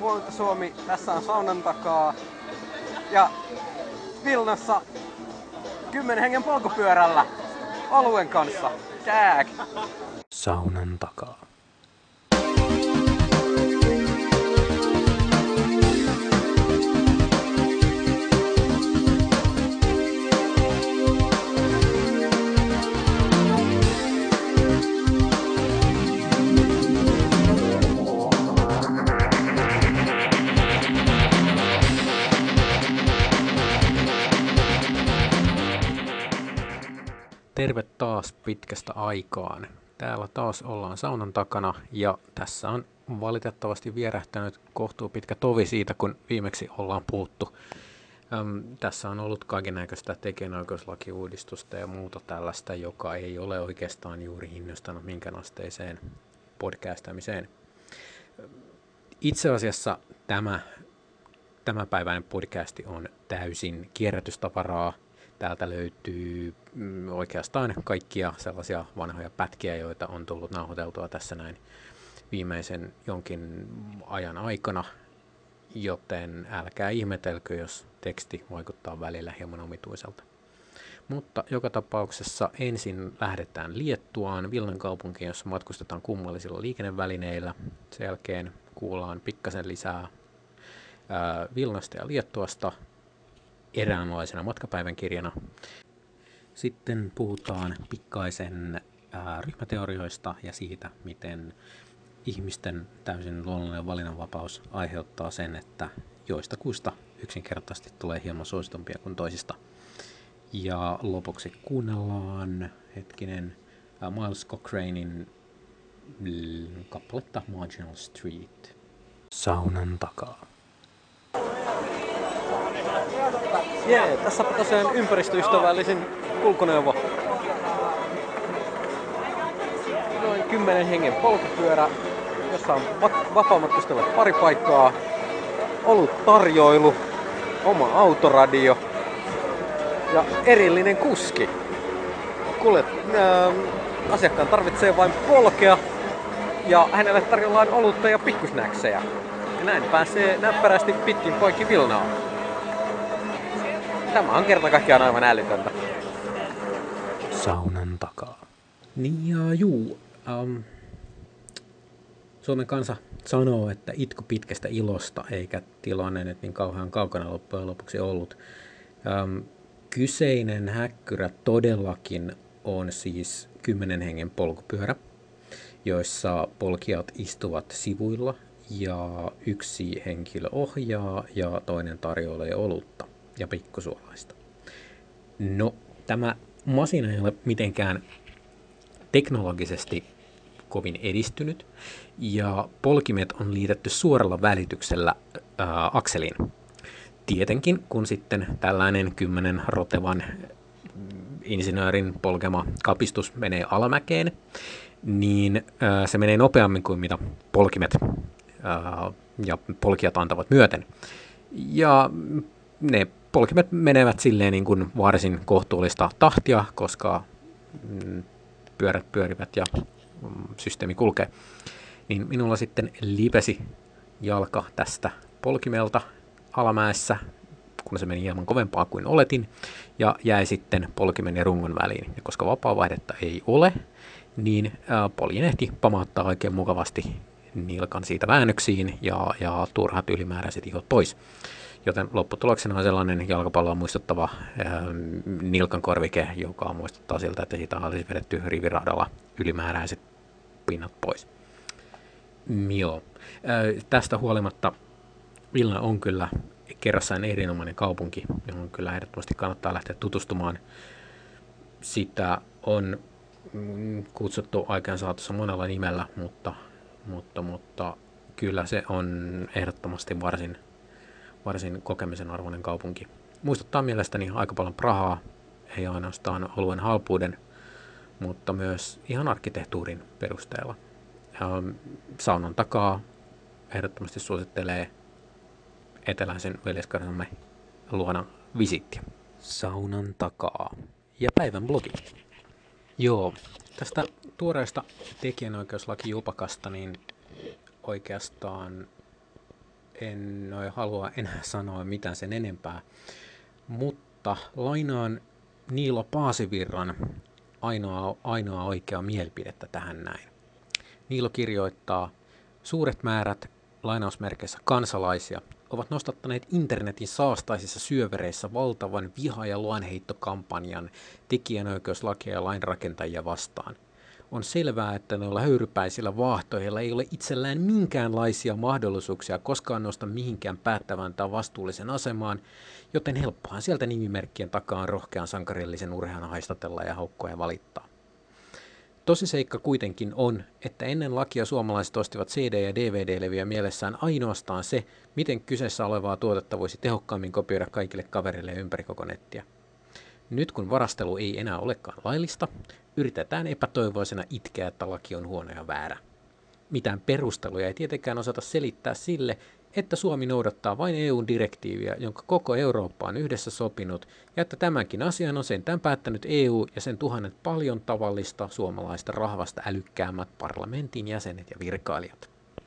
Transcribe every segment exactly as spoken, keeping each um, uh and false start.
Huomenta Suomi, tässä on saunan takaa. Ja Vilnassa kymmenen hengen polkupyörällä oluen kanssa. Kääk! Saunan takaa. Terve taas pitkästä aikaan. Täällä taas ollaan saunan takana ja tässä on valitettavasti vierähtänyt kohtuu pitkä tovi siitä, kun viimeksi ollaan puhuttu. Öm, tässä on ollut kaikennäköistä tekijänoikeuslakiuudistusta ja muuta tällaista, joka ei ole oikeastaan juuri innostanut minkään asteiseen podcastamiseen. Itse asiassa tämä tämänpäiväinen podcasti on täysin kierrätystavaraa. Täältä löytyy oikeastaan kaikkia sellaisia vanhoja pätkiä, joita on tullut nauhoiteltua tässä näin viimeisen jonkin ajan aikana, joten älkää ihmetelkö, jos teksti vaikuttaa välillä hieman omituiselta. Mutta joka tapauksessa ensin lähdetään Liettuaan, Vilnan kaupunkiin, jossa matkustetaan kummallisilla liikennevälineillä. Sen jälkeen kuullaan pikkasen lisää ää, Vilnasta ja Liettuasta eräänlaisena matkapäivän kirjana. Sitten puhutaan pikkaisen ää, ryhmäteorioista ja siitä, miten ihmisten täysin luonnollinen valinnanvapaus aiheuttaa sen, että joistakuista yksinkertaisesti tulee hieman suositumpia kuin toisista. Ja lopuksi kuunnellaan hetkinen ää, Miles Cochranein l- kappaletta Marginal Street. Saunan takaa. Jee, tässäpä tosiaan ympäristöystävällisin kulkuneuvo. Noin kymmenen hengen polkupyörä, jossa on va- vapaamatkustajille pari paikkaa, olut tarjoilu, oma autoradio ja erillinen kuski. Kuulet, äh, asiakkaan tarvitsee vain polkea ja hänelle tarjollaan olutta ja pikkusnäksejä. Ja näin pääsee näppärästi pitkin poikki Vilnaa. Tämä on kerta kaikkiaan aivan älytöntä. Saunan takaa. Niin ja juu. Um, Suomen kansa sanoo, että itku pitkästä ilosta, eikä tilanne nyt niin kauhean kaukana loppujen lopuksi ollut. Um, kyseinen häkkyrä todellakin on siis kymmenen hengen polkupyörä, joissa polkijat istuvat sivuilla ja yksi henkilö ohjaa ja toinen tarjoilee olutta ja pikkusuolaista. No, tämä masina ei ole mitenkään teknologisesti kovin edistynyt, ja polkimet on liitetty suoralla välityksellä ää, akseliin. Tietenkin, kun sitten tällainen kymmenen rotevan insinöörin polkema kapistus menee alamäkeen, niin ää, se menee nopeammin kuin mitä polkimet ää, ja polkijat antavat myöten. Ja ne polkimet menevät silleen niin kuin varsin kohtuullista tahtia, koska pyörät pyörivät ja systeemi kulkee. Niin minulla sitten lipesi jalka tästä polkimelta alamäessä, kun se meni hieman kovempaa kuin oletin, ja jäi sitten polkimen ja rungon väliin. Ja koska vapaavaihdetta ei ole, niin poljinehti pamauttaa oikein mukavasti nilkan siitä väännöksiin ja, ja turhat ylimääräiset ihot pois. Joten lopputuloksena on sellainen jalkapalloa muistuttava ää, nilkankorvike, joka muistuttaa siltä, että siitä olisi vedetty riviradalla ylimääräiset pinnat pois. Joo. Ää, tästä huolimatta Vilna on kyllä kerrassaan erinomainen kaupunki, johon kyllä ehdottomasti kannattaa lähteä tutustumaan. Sitä on kutsuttu aikaan saatossa monella nimellä, mutta, mutta, mutta kyllä se on ehdottomasti varsin varsin kokemisen arvoinen kaupunki. Muistuttaa mielestäni aika paljon Prahaa, ei ainoastaan oluen halpuuden, mutta myös ihan arkkitehtuurin perusteella. Saunan takaa ehdottomasti suosittelee eteläisen veljeskarjamme luona visittiä. Saunan takaa. Ja päivän blogi. Joo, tästä tuoreesta tekijänoikeuslakijupakasta niin oikeastaan en ole halua enää sanoa mitään sen enempää, mutta lainaan Niilo Paasivirran ainoa, ainoa oikea mielipidettä tähän näin. Niilo kirjoittaa, suuret määrät lainausmerkeissä kansalaisia ovat nostattaneet internetin saastaisissa syövereissä valtavan viha- ja luonheittokampanjan tekijänoikeuslakia ja lainrakentajia vastaan. On selvää, että noilla höyrypäisillä vaahtoilla ei ole itsellään minkäänlaisia mahdollisuuksia koskaan nousta mihinkään päättävään tai vastuullisen asemaan, joten helppohan sieltä nimimerkkien takaa rohkean sankarillisen urhean haistatella ja haukkoa ja valittaa. Tosiseikka kuitenkin on, että ennen lakia suomalaiset ostivat C D- ja D V D-levyjä mielessään ainoastaan se, miten kyseessä olevaa tuotetta voisi tehokkaammin kopioida kaikille kavereille ympäri koko nettiä. Nyt kun varastelu ei enää olekaan laillista, yritetään epätoivoisena itkeä, että laki on huono ja väärä. Mitään perusteluja ei tietenkään osata selittää sille, että Suomi noudattaa vain E U-direktiiviä, jonka koko Eurooppa on yhdessä sopinut, ja että tämänkin asian on sentään päättänyt E U ja sen tuhannet paljon tavallista suomalaista rahvasta älykkäämmät parlamentin jäsenet ja virkailijat.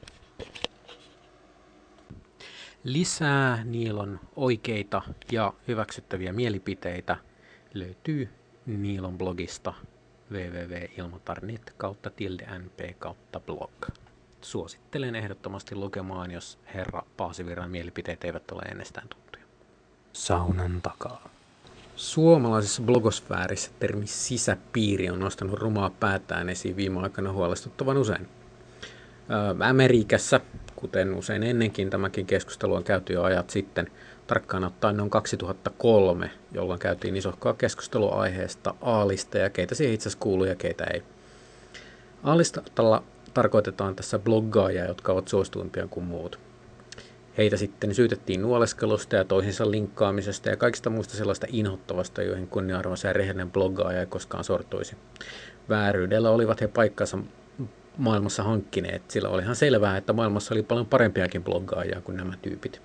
Lisää Niilon oikeita ja hyväksyttäviä mielipiteitä löytyy Niilon blogista www piste ilmatar piste net kautta tilde np kautta blog. Suosittelen ehdottomasti lukemaan, jos herra Paasivirran mielipiteet eivät ole ennestään tuttuja. Saunan takaa. Suomalaisessa blogosfäärissä termi sisäpiiri on nostanut rumaa päätään esiin viime aikoina huolestuttavan usein. Amerikassa, kuten usein ennenkin, tämäkin keskustelu on käyty jo ajat sitten, tarkkaan ottaen noin kaksituhattakolme, jolloin käytiin isohkaa keskustelua aiheesta A-lista ja keitä siihen itse asiassa kuuluu ja keitä ei. A-listalla tarkoitetaan tässä bloggaajia, jotka ovat suosituimpia kuin muut. Heitä sitten syytettiin nuoleskelusta ja toisinsa linkkaamisesta ja kaikista muista sellaista inhottavasta, joihin kunnia-arvoisa ja rehellinen bloggaaja ei koskaan sortuisi. Vääryydellä olivat he paikkansa maailmassa hankkineet, sillä olihan selvää, että maailmassa oli paljon parempiakin bloggaajia kuin nämä tyypit.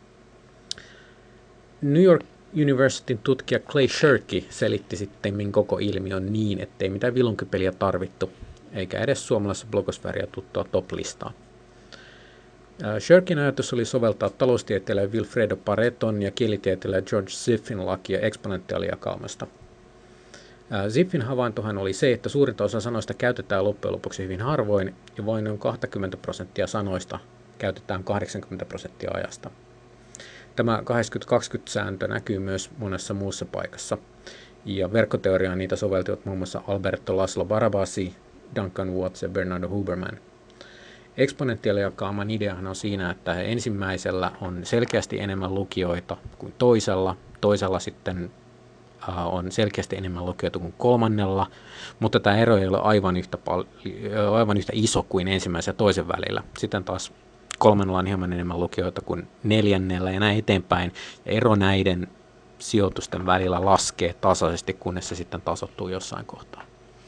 New York Universityn tutkija Clay Shirky selitti sitten koko ilmiön niin, ettei mitään vilunkipeliä tarvittu, eikä edes suomalaisessa blogosfääriä tuttua top-listaa. Shirkin ajatus oli soveltaa taloustieteilijä Wilfredo Pareton ja kielitieteilijä George Ziffin lakia eksponentiaalijakaumasta. Ziffin havaintohan oli se, että suurinta osa sanoista käytetään loppujen lopuksi hyvin harvoin, ja vain noin kaksikymmentä prosenttia sanoista käytetään kahdeksankymmentä prosenttia ajasta. Tämä kahdeksankymmentä kaksikymmentä-sääntö näkyy myös monessa muussa paikassa, ja verkkoteoriaan niitä soveltivat muun muassa Alberto Laszlo Barabasi, Duncan Watts ja Bernardo Huberman. Eksponentiaalijakauman ideahan on siinä, että ensimmäisellä on selkeästi enemmän lukijoita kuin toisella, toisella sitten uh, on selkeästi enemmän lukijoita kuin kolmannella, mutta tämä ero ei ole aivan yhtä, pal- aivan yhtä iso kuin ensimmäisen ja toisen välillä. Sitten taas kolmannella on hieman enemmän lukijoita kuin neljännellä ja näin eteenpäin. Ja ero näiden sijoitusten välillä laskee tasaisesti, kunnes se sitten tasoittuu jossain kohtaa.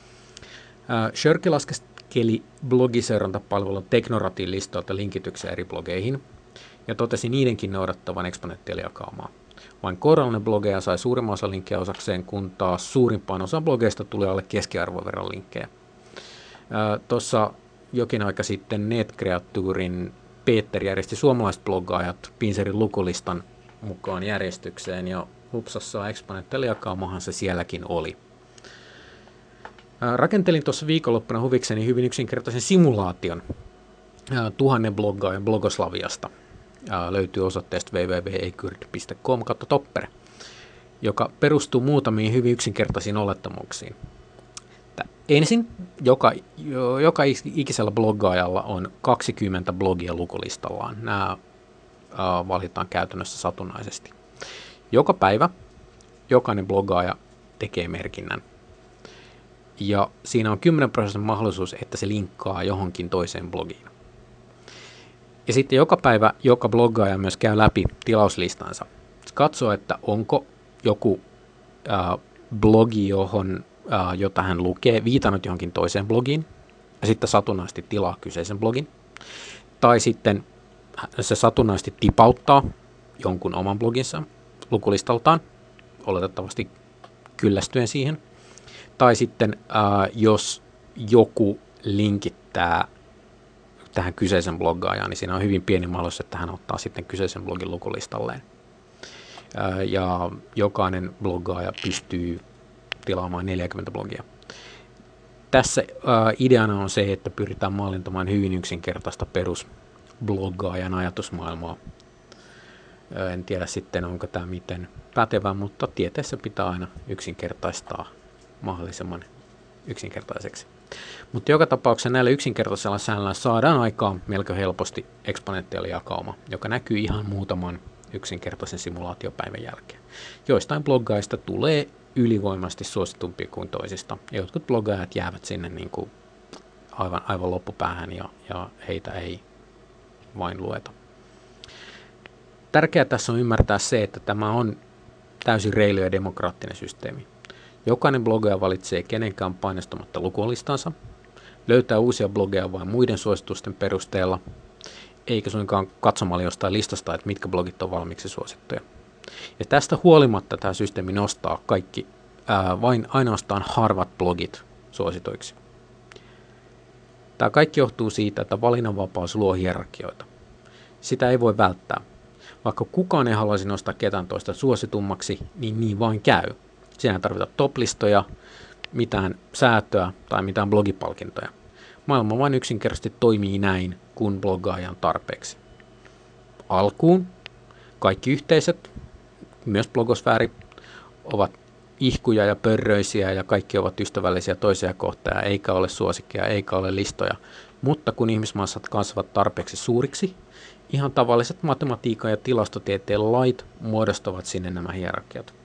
Uh, Shirky laskeskeli blogiseurantapalvelun Teknoratin listoilta linkityksen eri blogeihin ja totesi niidenkin noudattavan eksponentiaalijakaumaa. Vain kourallinen blogeja sai suurimman osan linkkejä osakseen, kun taas suurimpaan osaan blogeista tuli alle keskiarvon verran linkkejä. Uh, Tuossa jokin aika sitten NetCreaturin Peter järjesti suomalaiset bloggaajat Pinserin lukulistan mukaan järjestykseen ja hupsassa eksponentiaalijakaumahan se sielläkin oli. Rakentelin tuossa viikonloppuna huvikseni hyvin yksinkertaisen simulaation tuhannen bloggaajan blogoslaviasta. Löytyy osoitteesta double-u double-u double-u piste eikyrd piste com kautta topper, joka perustuu muutamiin hyvin yksinkertaisiin olettamuksiin. Ensin joka, joka ikisellä bloggaajalla on kaksikymmentä blogia lukulistallaan. Nämä valitaan käytännössä satunnaisesti. Joka päivä jokainen bloggaaja tekee merkinnän. Ja siinä on kymmenen prosentin mahdollisuus, että se linkkaa johonkin toiseen blogiin. Ja sitten joka päivä joka bloggaaja myös käy läpi tilauslistansa. Se katsoo, että onko joku äh, blogi, johon, äh, jota hän lukee, viitannut johonkin toiseen blogiin, ja sitten satunnaisesti tilaa kyseisen blogin. Tai sitten se satunnaisesti tipauttaa jonkun oman bloginsa lukulistaltaan, oletettavasti kyllästyen siihen. Tai sitten, äh, jos joku linkittää tähän kyseisen bloggaajaan, niin siinä on hyvin pieni mahdollisuus, että hän ottaa sitten kyseisen blogin lukulistalleen. Ja jokainen bloggaaja pystyy tilaamaan neljäkymmentä blogia. Tässä ideana on se, että pyritään mallintamaan hyvin yksinkertaista perusbloggaajan ajatusmaailmaa. En tiedä sitten, onko tämä miten pätevä, mutta tieteessä pitää aina yksinkertaistaa mahdollisimman yksinkertaiseksi. Mutta joka tapauksessa näillä yksinkertaisella säännöllä saadaan aikaan melko helposti eksponentiaalijakauma, joka näkyy ihan muutaman yksinkertaisen simulaatiopäivän jälkeen. Joistain bloggaista tulee ylivoimaisesti suositumpia kuin toisista, ja jotkut bloggaajat jäävät sinne niin kuin aivan, aivan loppupäähän, ja, ja heitä ei vain lueta. Tärkeää tässä on ymmärtää se, että tämä on täysin reilu ja demokraattinen systeemi. Jokainen bloggaaja valitsee kenenkään painostamatta lukulistansa, löytää uusia blogeja vain muiden suositusten perusteella, eikä suinkaan katsomalla jostain listasta, että mitkä blogit on valmiiksi suosittuja. Ja tästä huolimatta tämä systeemi nostaa kaikki ää, vain ainoastaan harvat blogit suosituiksi. Tämä kaikki johtuu siitä, että valinnanvapaus luo hierarkioita. Sitä ei voi välttää. Vaikka kukaan ei haluaisi nostaa ketään toista suositummaksi, niin niin vain käy. Siinä ei tarvita top-listoja, mitään säätöä tai mitään blogipalkintoja. Maailma vain yksinkertaisesti toimii näin, kun bloggaaja on tarpeeksi. Alkuun kaikki yhteisöt, myös blogosfääri, ovat ihkuja ja pörröisiä ja kaikki ovat ystävällisiä toisia kohtaan, eikä ole suosikkeja, eikä ole listoja. Mutta kun ihmismassat kasvavat tarpeeksi suuriksi, ihan tavalliset matematiikan ja tilastotieteen lait muodostavat sinne nämä hierarkiat.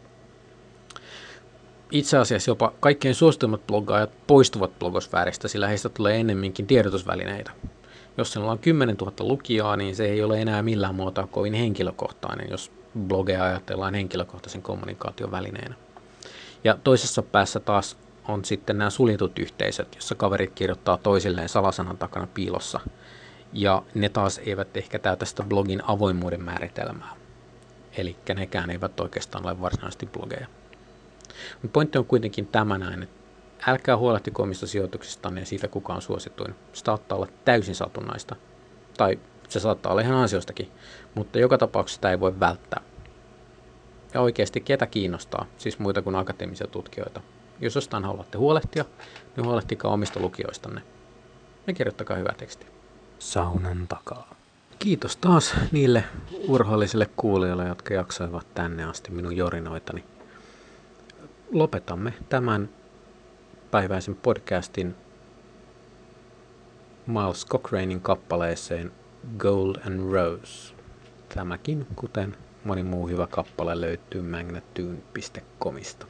Itse asiassa jopa kaikkein suosituimmat bloggaajat poistuvat blogosfääristä, sillä heistä tulee ennemminkin tiedotusvälineitä. Jos sinulla on kymmenen tuhatta lukijaa, niin se ei ole enää millään muotoa kovin henkilökohtainen, jos blogeja ajatellaan henkilökohtaisen kommunikaation välineenä. Ja toisessa päässä taas on sitten nämä suljetut yhteisöt, jossa kaverit kirjoittaa toisilleen salasanan takana piilossa. Ja ne taas eivät ehkä täytä sitä blogin avoimuuden määritelmää. Eli nekään eivät oikeastaan ole varsinaisesti blogeja. Mutta pointti on kuitenkin tämä näin, että älkää huolehtiko omista sijoituksistanne ja siitä, kuka on suosituin. Se saattaa olla täysin satunnaista. Tai se saattaa olla ihan ansiostakin, mutta joka tapauksessa sitä ei voi välttää. Ja oikeasti ketä kiinnostaa, siis muita kuin akateemisia tutkijoita. Jos jostain haluatte huolehtia, niin huolehtikaa omista lukijoistanne. Ja kirjoittakaa hyvä teksti. Saunan takaa. Kiitos taas niille urhoollisille kuulijoille, jotka jaksoivat tänne asti minun jorinoitani. Lopetamme tämän päiväisen podcastin Miles Cochranein kappaleeseen Gold and Rose. Tämäkin, kuten moni muu hyvä kappale, löytyy magnatune piste comista.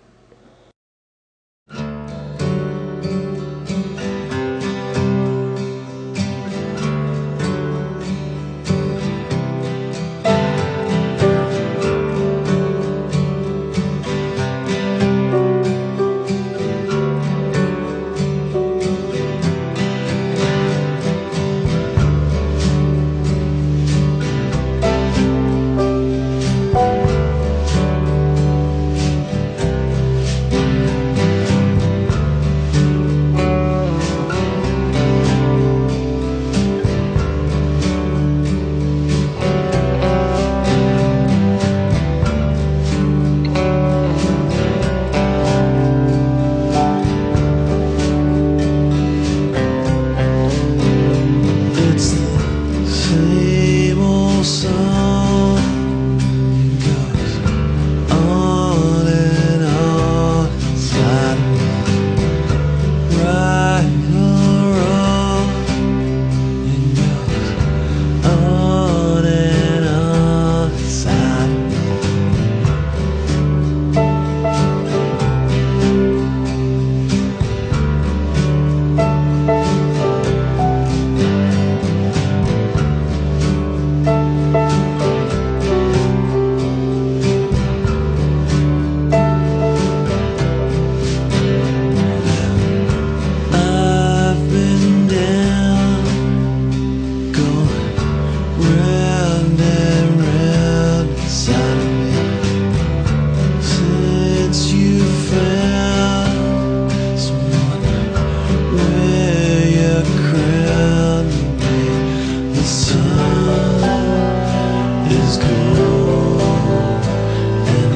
The sun is cold and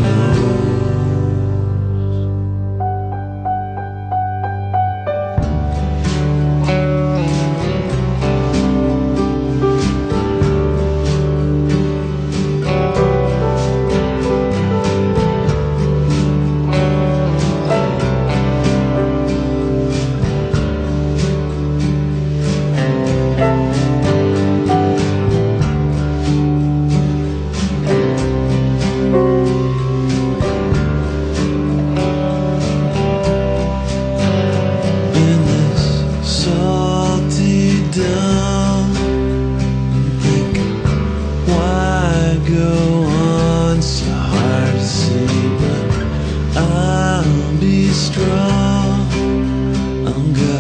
in this salty dump, I'm thinking, why go on so hard to see? But I'll be strong. I'll go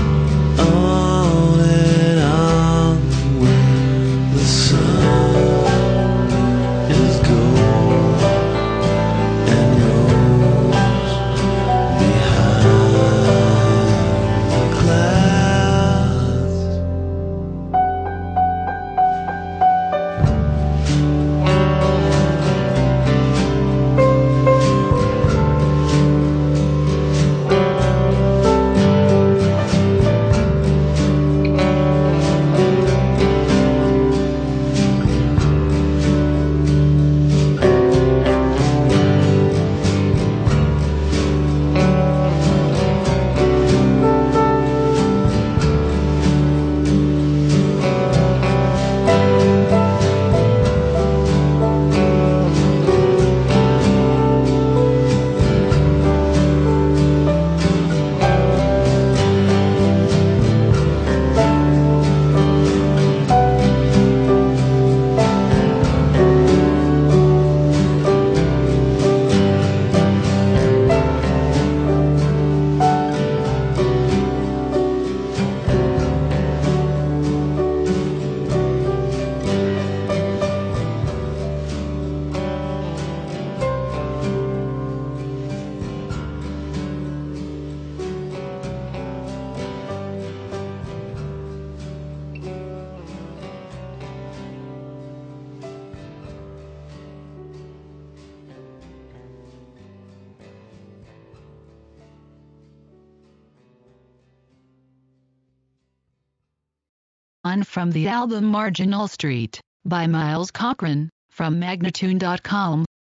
on and on when the sun is gold and rose behind the clouds. On from the album Marginal Street by Miles Cochran from Magnatune dot com.